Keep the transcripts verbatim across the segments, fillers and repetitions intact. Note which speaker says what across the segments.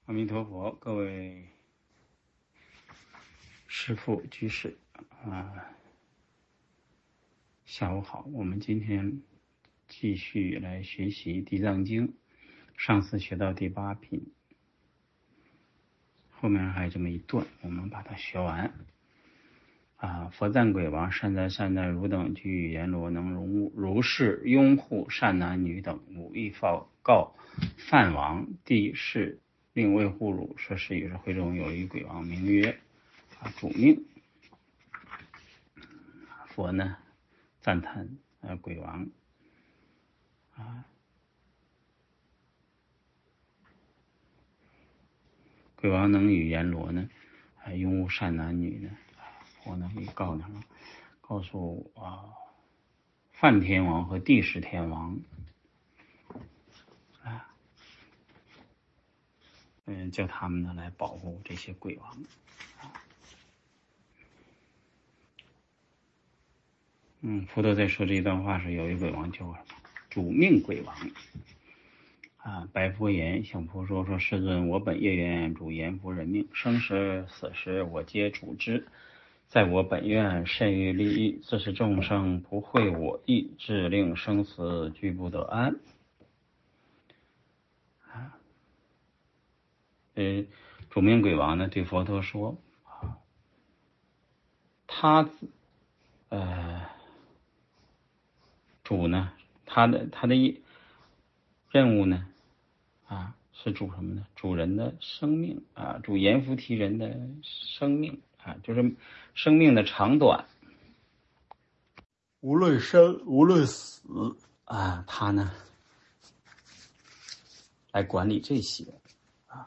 Speaker 1: 阿弥陀佛，各位师父居士啊，下午好。我们今天继续来学习《地藏经》，上次学到第八品，后面还有这么一段，我们把它学完。啊！佛赞鬼王善哉善哉，汝等具语言罗，能容如是拥护善男女等，汝亦报告梵王，帝释令为护汝，说是与是会中有一鬼王，名曰啊主命。佛呢赞叹啊鬼王啊，鬼王能与阎罗呢啊拥护善男女呢，佛呢也告他告诉啊梵天王和帝释天王啊，嗯，叫他们呢来保护这些鬼王啊。嗯，佛陀在说这一段话时，有一鬼王叫什么？主命鬼王啊！白佛言，向佛说：说世尊，我本业缘主阎浮人命，生时死时我皆主之。在我本愿甚于利益，自是众生不会我意，致令生死俱不得安。啊，呃，主命鬼王呢对佛陀说啊，他呃主呢，他的他的任务呢啊是主什么呢？主人的生命啊，主阎浮提人的生命啊，就是生命的长短，无论生无论死啊，他呢来管理这些啊。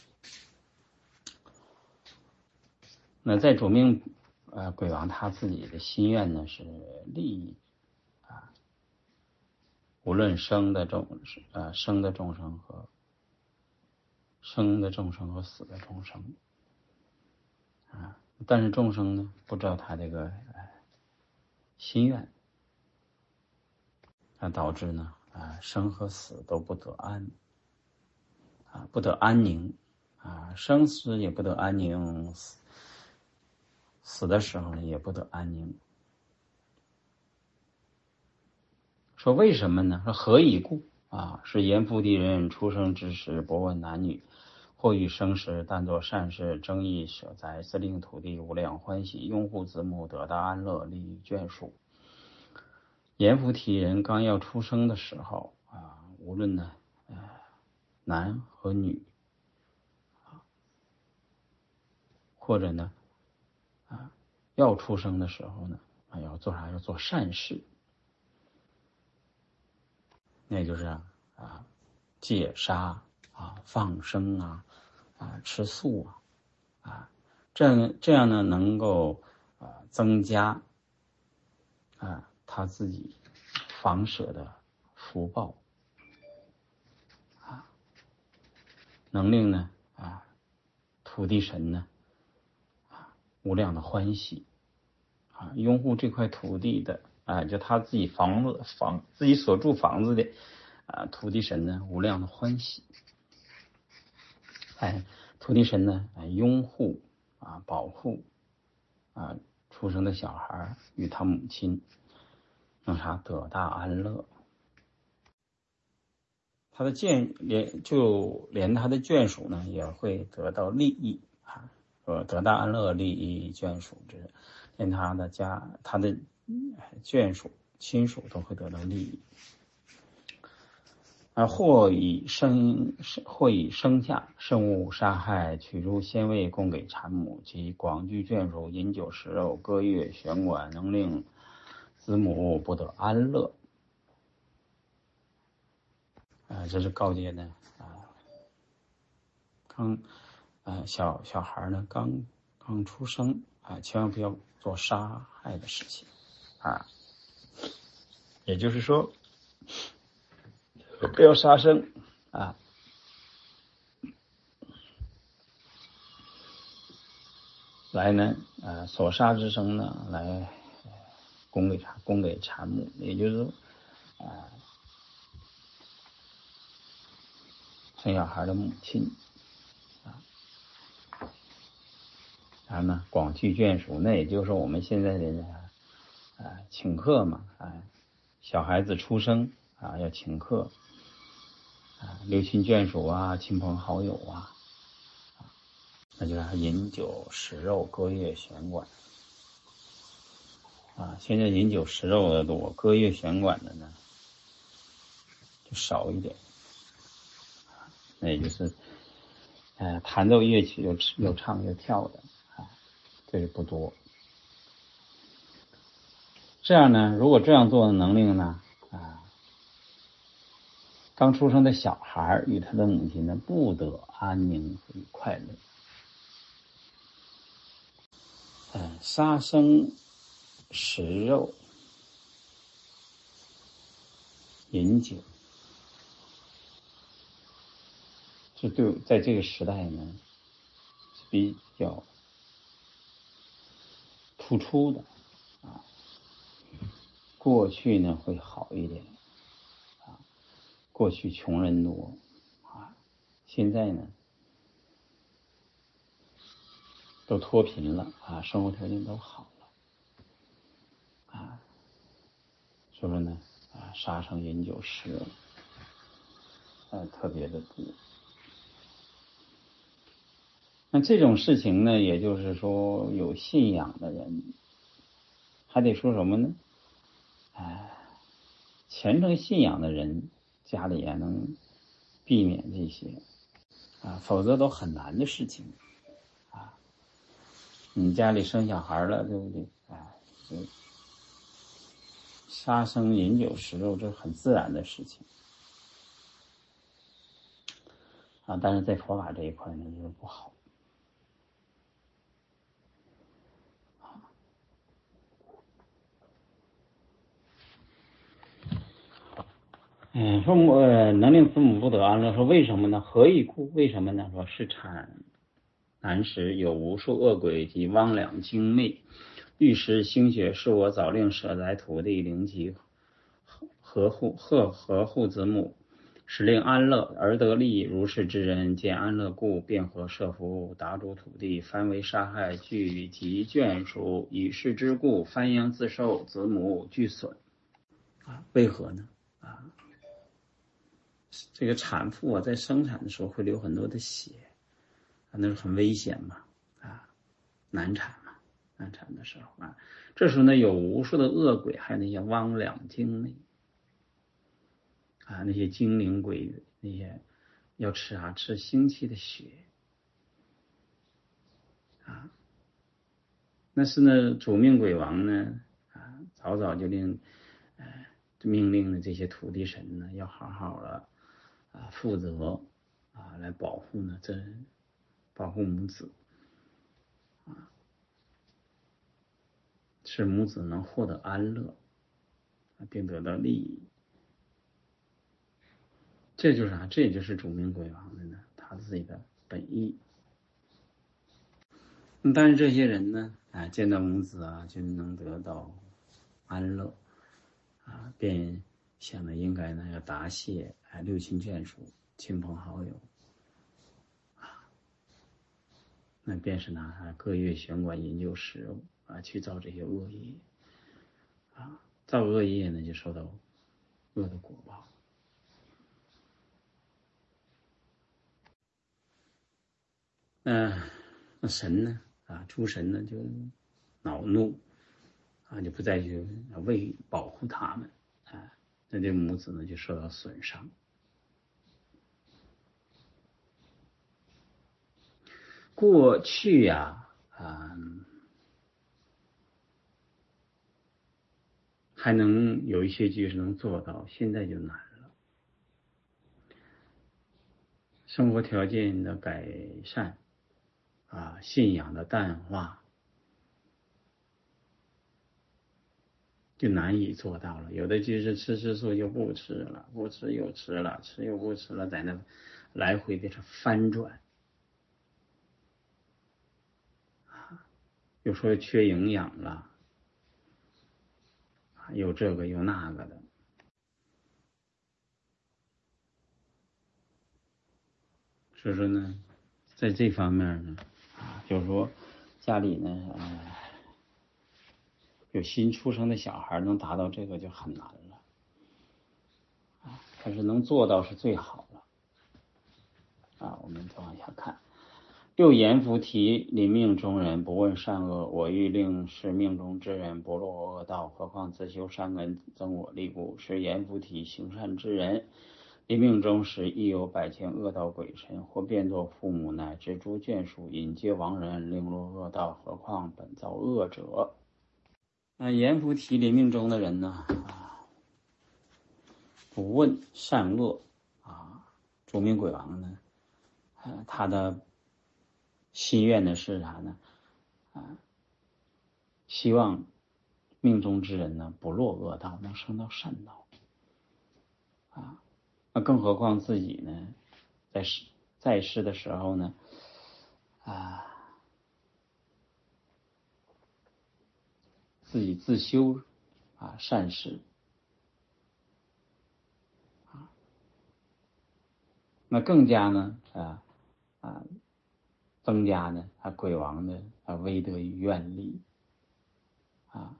Speaker 1: 那在主命呃鬼王他自己的心愿呢是利益啊，无论生的众呃生的众生和生的众生和死的众生啊，但是众生呢不知道他这个呃心愿，那导致呢啊生和死都不得安啊，不得安宁啊，生死也不得安宁，死死的时候呢也不得安宁。说为什么呢？说何以故啊？是阎浮提人出生之时，不问男女，或欲生时，但作善事，争议舍财，自令土地无量欢喜，拥护子母，得大安乐，利于眷属。阎浮提人刚要出生的时候啊，无论呢，呃，男和女啊，或者呢，啊，要出生的时候呢，啊，要做啥？要做善事。那就是啊，啊戒杀啊，放生啊，啊，吃素啊，啊，这样这样呢，能够啊增加啊他自己房舍的福报啊，能令呢啊土地神呢啊无量的欢喜啊，拥护这块土地的啊，就他自己房子房自己所住房子的啊土地神呢无量的欢喜。哎，土地神呢，哎，拥护啊，保护啊，出生的小孩与他母亲，让他得大安乐。他的眷连就连他的眷属呢，也会得到利益啊，呃，得大安乐，利益眷属，这是连他的家、他的眷属、亲属都会得到利益。啊，或以生或以生下生物杀害，取出鲜味供给产母及广聚眷属，饮酒食肉，歌乐弦管，能令子母不得安乐。啊，这是告诫呢啊，刚啊小小孩呢刚刚出生啊，千万不要做杀害的事情啊，也就是说不要杀生啊。来呢，呃，所杀之生呢，来供给产供给产母，也就是说，啊、呃，生小孩的母亲。 啊呢广聚眷属，那也就是我们现在的啊请客嘛，啊小孩子出生啊要请客啊，六亲眷属啊，亲朋好友啊，那就是饮酒食肉，歌乐弦管啊。现在饮酒食肉的多，歌乐弦管的呢就少一点。那也就是，呃，弹奏乐曲又又唱又跳的啊，这是不多。这样呢，如果这样做的能力呢，啊，刚出生的小孩与他的母亲呢，不得安宁与快乐。嗯，杀生食肉饮酒，这对在这个时代呢是比较突出的啊。过去呢会好一点啊，过去穷人多啊，现在呢都脱贫了啊，生活条件都好了啊，所以说呢啊，杀生饮酒食肉呃特别的多。那这种事情呢，也就是说有信仰的人还得说什么呢？哎，虔诚信仰的人家里也能避免这些啊，否则都很难的事情啊。你家里生小孩了，对不对？哎，就杀生饮酒食肉，这是很自然的事情啊。但是在佛法这一块呢，就是不好。嗯，说母能令子母不得安乐，说为什么呢？何以故？为什么呢？说是产难时有无数恶鬼及汪两精魅，欲食腥血，是我早令舍宅土地灵吉呵护呵呵护子母，使令安乐而得利益。如是之人见安乐故，便合设伏打主土地，番为杀害聚集眷属，以是之故，番殃自受，子母俱损。啊，为何呢？啊，这个产妇啊，在生产的时候会流很多的血，啊，那是很危险嘛，啊，难产嘛，难产的时候啊，这时候呢，有无数的恶鬼，还有那些汪两精魅，啊，那些精灵鬼，那些要吃啊吃腥气的血，啊，那是呢，主命鬼王呢，啊，早早就令，呃，命令的这些土地神呢，要好好的啊负责啊来保护呢这保护母子啊，使母子能获得安乐，并得到利益。这就是啥？这也就是主命鬼王的呢他自己的本意。但是这些人呢，啊，见到母子啊，就能得到安乐啊，便想着应该呢要答谢啊六亲眷属、亲朋好友啊，那便是拿各乐弦管饮酒食肉啊去造这些恶业啊，造恶业呢就受到恶的果报。那那神呢啊，诸神呢就恼怒啊，就不再去为保护他们啊，那这母子呢就受到损伤。过去呀 啊, 啊，还能有一些居士能做到，现在就难了。生活条件的改善啊，信仰的淡化，就难以做到了。有的就是吃吃素就不吃了，不吃又吃了，吃又不吃了，在那来回的翻转啊，有时候缺营养了，有这个有那个的。所以说呢，在这方面呢，啊，就是说家里呢，呃，有新出生的小孩能达到这个就很难了，啊，但是能做到是最好了。啊，我们再往下看。又言夫提临命中人，不问善恶，我欲令是命中之人不落恶道，何况自修善根，增我力故。是言夫提行善之人，临命中时亦有百千恶道鬼神，或变作父母，乃至诸眷属，引接亡人，令落恶道，何况本造恶者。那言夫提临命中的人呢，啊，不问善恶啊，诸命鬼王呢，呃，他的心愿的是啥呢？啊，希望命中之人呢不落恶道，能升到善道。啊，那更何况自己呢，在世在世的时候呢，啊，自己自修啊善事，啊，那更加呢啊啊增加呢啊鬼王的啊威德与愿力啊。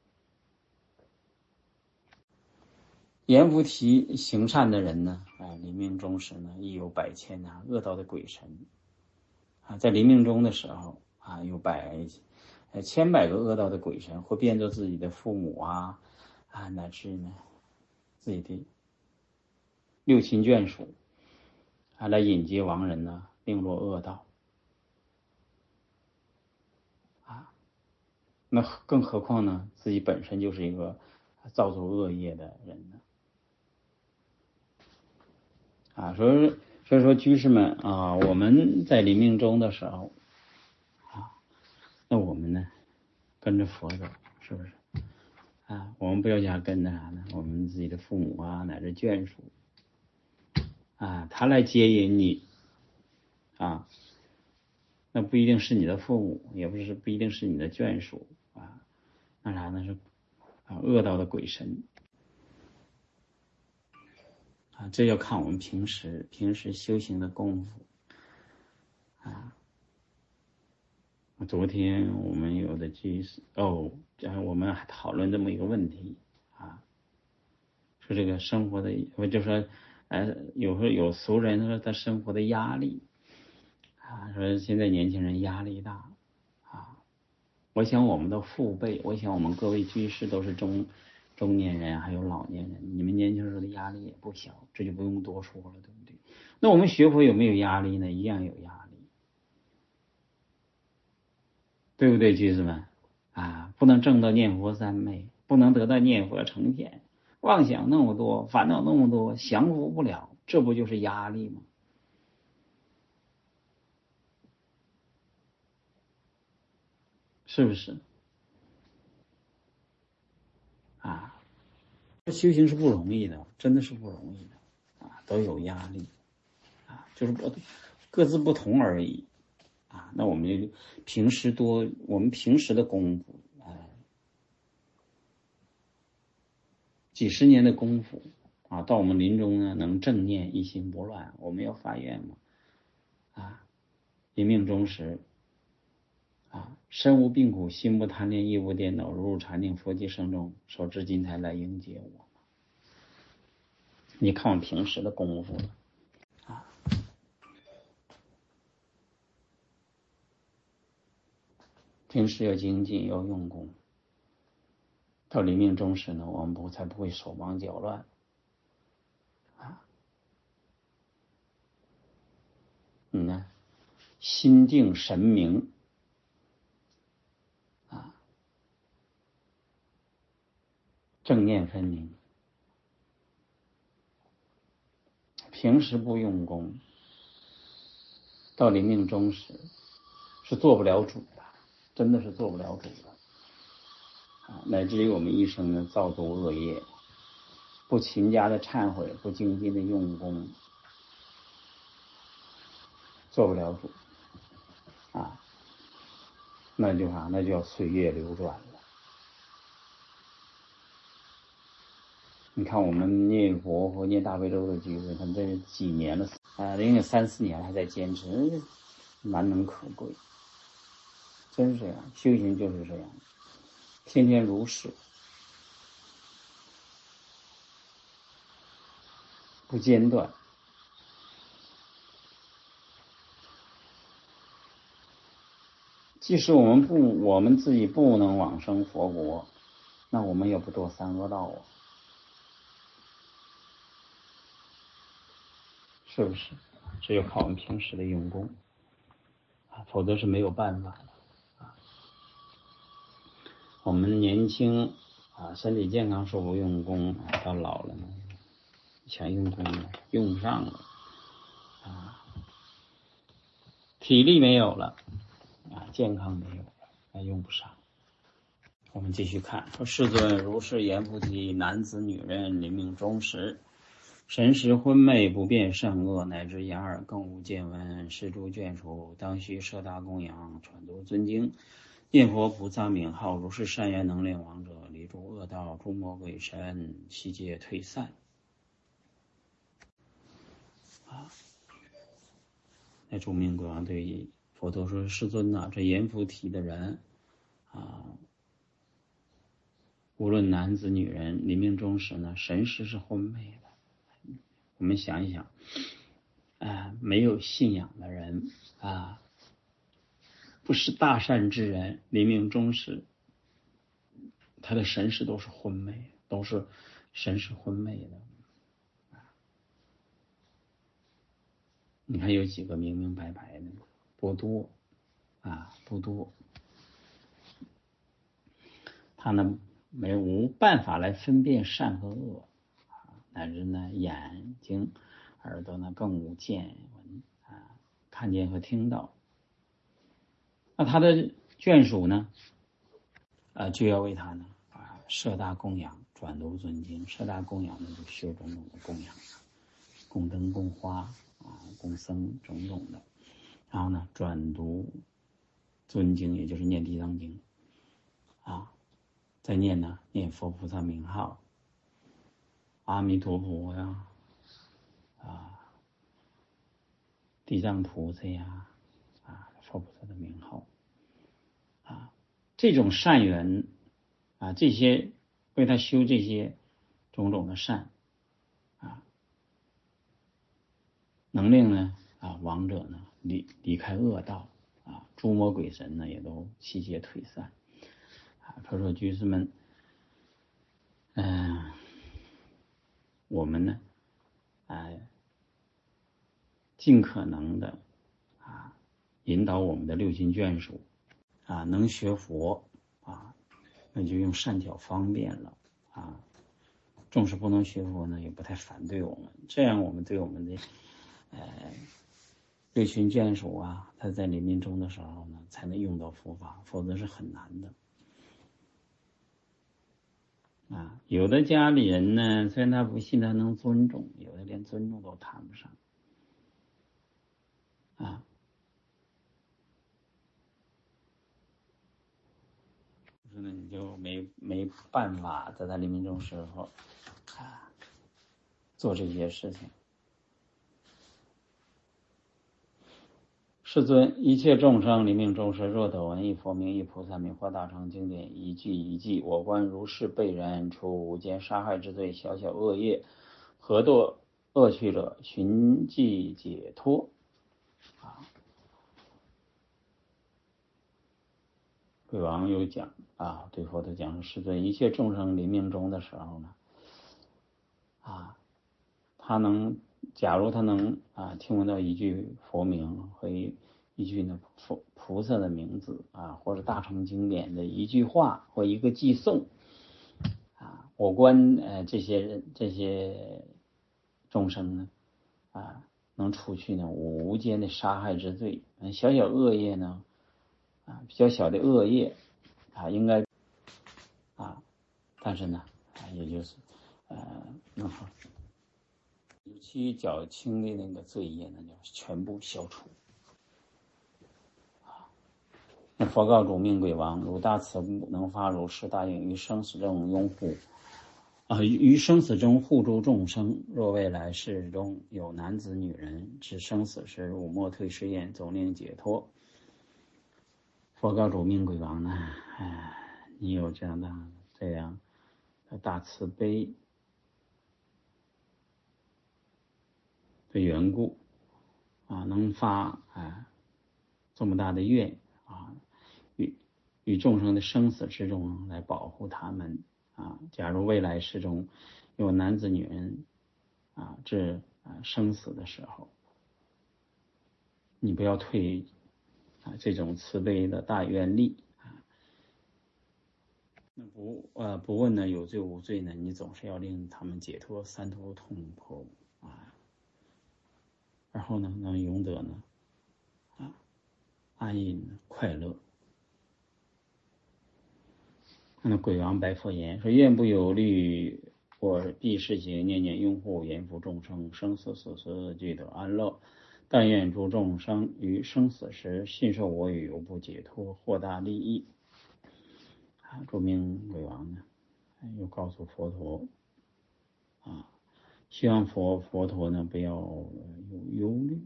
Speaker 1: 言夫提行善的人呢，啊，临命终时呢，亦有百千啊恶道的鬼神啊，在临命终的时候啊，有百呃千百个恶道的鬼神，会变作自己的父母啊啊，乃至呢自己的六亲眷属啊，来引接亡人呢，令落恶道啊。那更何况呢，自己本身就是一个造作恶业的人呢。啊，所以所以说居士们啊，我们在临命终的时候啊，那我们呢跟着佛走，是不是啊？我们不要讲跟着啥呢？我们自己的父母啊，乃至眷属啊，他来接引你啊，那不一定是你的父母，也不是不一定是你的眷属啊，那啥呢？是啊恶道的鬼神。啊，这要看我们平时平时修行的功夫啊。昨天我们有的居士哦，我们还讨论这么一个问题啊，说这个生活的，我就说，呃，有时候有俗人说他生活的压力啊，说现在年轻人压力大啊。我想我们的父辈，我想我们各位居士都是中。中年人还有老年人，你们年轻时候的压力也不小，这就不用多说了，对不对？那我们学佛有没有压力呢？一样有压力，对不对，居士们啊？不能证到念佛三昧，不能得到念佛成天，妄想那么多，烦恼那么多，降服不了，这不就是压力吗？是不是？啊，修行是不容易的，真的是不容易的啊，都有压力啊，就是不各自不同而已啊。那我们就平时多，我们平时的功夫，哎，几十年的功夫啊，到我们临终呢，能正念一心不乱，我们要发愿嘛啊，临命终时啊，身无病苦，心不贪恋，意无颠倒，如入禅定，佛即生中，手持金台来迎接我。你看我平时的功夫了啊，平时要精进，要用功。到临命终时呢，我们不才不会手忙脚乱啊。你呢，心定神明啊，正念分明。平时不用功，到临命终时是做不了主的，真的是做不了主的啊！乃至于我们一生呢造作恶业，不勤加的忏悔，不精进的用功，做不了主啊！那就啥？那就要岁月流转了。你看我们念佛和念大悲咒的居士，他们这几年了啊，人家三四年还在坚持，难能可贵真是这样，修行就是这样，天天如是，不间断。即使我们不，我们自己不能往生佛国，那我们也不堕三恶道啊，是不是？只有靠我们平时的用功啊，否则是没有办法的啊。我们年轻啊，身体健康时候不用功，到老了呢，想用功呢，用不上了啊，体力没有了啊，健康没有了，那用不上。我们继续看，说世尊如是言菩提，男子女人临命终时，神识昏昧，不辨善恶，乃至眼耳更无见闻，是诸眷属当须设大供养，传读尊经，念佛菩萨名号，如是善言能令亡者离诸恶道，诸魔鬼神悉皆退散。啊，那诸命鬼王对佛陀说：“世尊呐、啊，这言菩提的人啊，无论男子女人，临命终时呢，神识是昏昧的。我们想一想，啊，没有信仰的人啊，不是大善之人，临命终时，他的神识都是昏昧，都是神识昏昧的。你看有几个明明白白的，不多啊，不多。他呢没无办法来分辨善和恶，乃至呢眼睛、耳朵呢更无见闻啊，看见和听到。那他的眷属呢，啊就要为他呢啊设大供养，转读尊经。设大供养呢就修种种的供养，供灯、供花啊、供僧种种的。然后呢转读尊经，也就是念地藏经啊。再念呢，念佛菩萨名号，阿弥陀佛呀，啊，地藏菩萨呀，啊，佛菩萨的名号，啊，这种善缘啊，这些为他修这些种种的善，啊，能令呢啊亡者呢离离开恶道，啊，诸魔鬼神呢也都悉皆退散。他说：“居士们，嗯、呃，我们呢，哎、呃，尽可能的啊，引导我们的六亲眷属啊，能学佛啊，那就用善巧方便了啊。纵使不能学佛呢，也不太反对我们，这样我们对我们的呃六亲眷属啊，他在临命终的时候呢，才能用到佛法，否则是很难的。”啊，有的家里人呢，虽然他不信，他能尊重；有的连尊重都谈不上。啊，就是呢，你就没没办法在他临命终时候啊做这些事情。世尊，一切众生临命终时，若得闻一佛名、一菩萨名或大乘经典一句一句，我观如是辈人，除无间杀害之罪、小小恶业，何堕恶趣者，寻迹解脱。啊，鬼王有讲啊，对佛陀讲：世尊，一切众生临命终的时候呢，啊，他能，假如他能啊听闻到一句佛名和一一句呢佛菩萨的名字啊，或者大乘经典的一句话或一个偈颂啊，我观呃这些人这些众生呢啊，能除去呢无间的杀害之罪，小小恶业呢啊比较小的恶业啊应该啊，但是呢啊也就是呃能好尤其较轻的那个罪业呢，就全部消除。那佛告主命鬼王：汝大慈母，能发如是大愿，于生死中拥护啊，于生死中护助众生。若未来世中有男子女人，至生死时，吾莫退誓言，总令解脱。 佛告主命鬼王呢，哎，你有这样的这样的大慈悲的缘故啊，能发啊这么大的愿啊，与与众生的生死之中来保护他们啊。假如未来世中有男子女人啊至啊生死的时候，你不要退啊这种慈悲的大愿力啊。那不呃不问呢有罪无罪呢，你总是要令他们解脱三途痛苦啊，然后呢能永得呢啊安隐快乐。那鬼王白佛言说：愿不有虑，我必世行念念拥护严福众生，生死死时俱得安乐。但愿诸众生于生死时信受我语，无不解脱，获大利益。啊，著名鬼王呢，又告诉佛陀啊，希望佛佛陀呢不要有忧虑。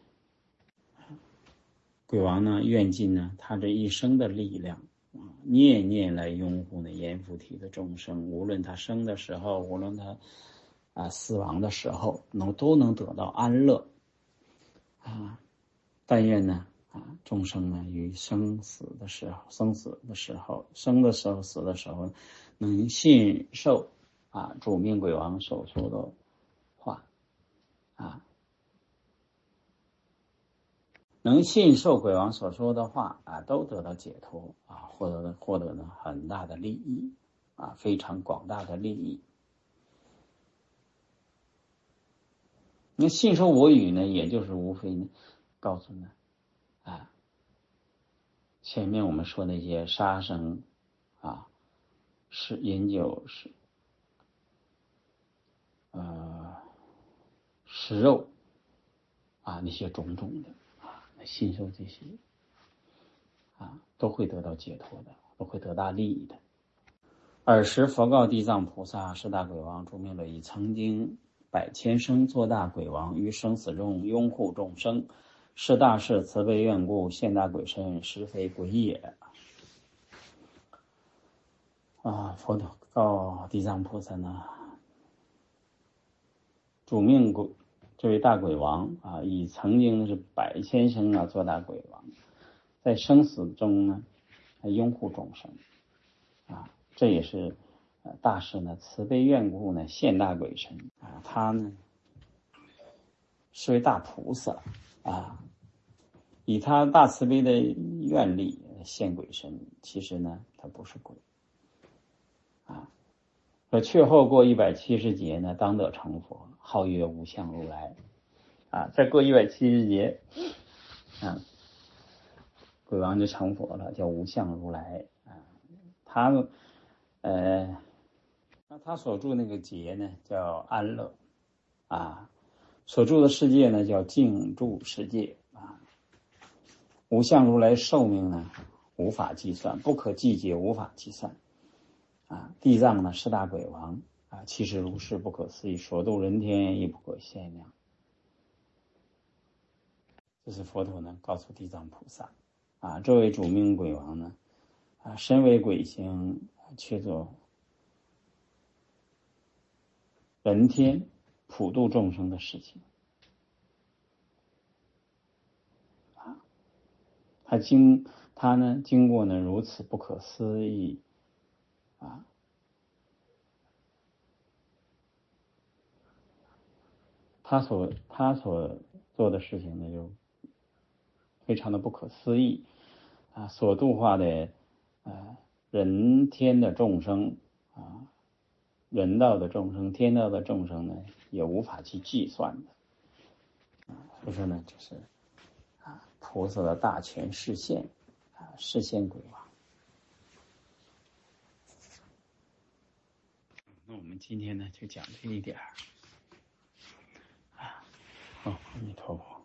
Speaker 1: 鬼王呢，愿尽呢他这一生的力量啊，念念来拥护呢阎浮提的众生，无论他生的时候，无论他啊死亡的时候，能都能得到安乐啊。但愿呢啊众生呢于生死的时候，生死的时候，生的时候，死的时候，能信受啊主命鬼王所说的话啊。能信受鬼王所说的话啊，都得到解脱啊，获得获得呢很大的利益啊，非常广大的利益。那信受我语呢，也就是无非呢，告诉呢啊，前面我们说那些杀生啊，是饮酒是呃食肉啊那些种种的。信受这些啊，都会得到解脱的，都会得大利益的。尔时佛告地藏菩萨：是大鬼王诸命乐已曾经百千生做大鬼王，于生死中拥护众生，是大士慈悲愿故，现大鬼身，实非鬼也。啊，佛陀告地藏菩萨呢，主命鬼这位大鬼王啊，已曾经是百千生啊做大鬼王，在生死中呢拥护众生啊，这也是大士呢慈悲愿故呢现大鬼身啊。他呢是位大菩萨啊，以他大慈悲的愿力现鬼身，其实呢他不是鬼啊。说却后过一百七十劫呢，当得成佛，号曰无相如来啊。再过一百七十劫啊，鬼王就成佛了，叫无相如来啊。他呃，那他所住那个劫呢，叫安乐啊，所住的世界呢，叫净住世界啊。无相如来寿命呢，无法计算，不可计劫，无法计算啊。地藏呢，是大鬼王啊，其实如是不可思议，所度人天亦不可限量。这是佛陀呢告诉地藏菩萨啊，这位主命鬼王呢啊，身为鬼形，却做人天普度众生的事情啊。他经他呢经过呢如此不可思议啊，他所他所做的事情呢就非常的不可思议啊，所度化的呃人天的众生啊，人道的众生、天道的众生呢，也无法去计算的啊。所以说呢，就是啊，菩萨的大权示现啊，示现鬼王。那我们今天呢，就讲这一点儿啊。哦，阿弥陀佛。